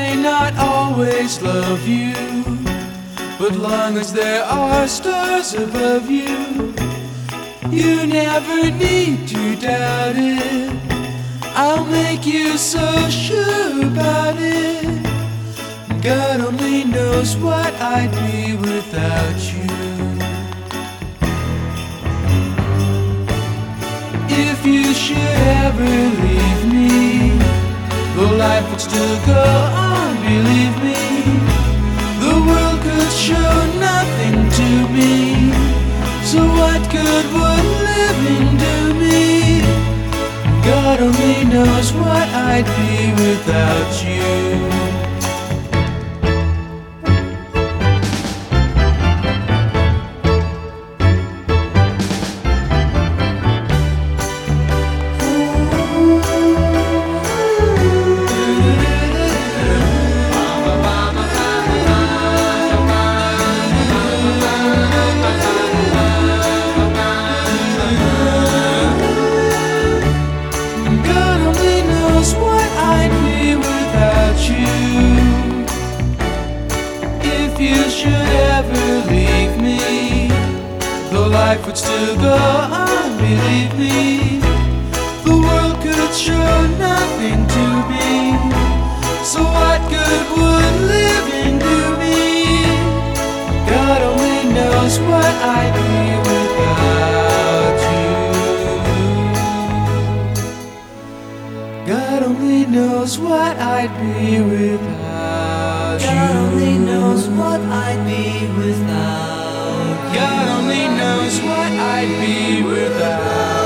may not always love you, but long as there are stars above you, you never need to doubt it. I'll make you so sure about it. God only knows what I'd be without you. If you should ever leave me, the life would still go on, believe me. The world could show nothing to me, so what good would living do me? God only knows what I'd be without you. If you should ever leave me, the life would still go on, believe me. The world could show nothing to me, so what good would living do me? God only knows what I'd be without you. God only knows what I'd be without you. God only knows what I'd be without you. God only knows what I'd be without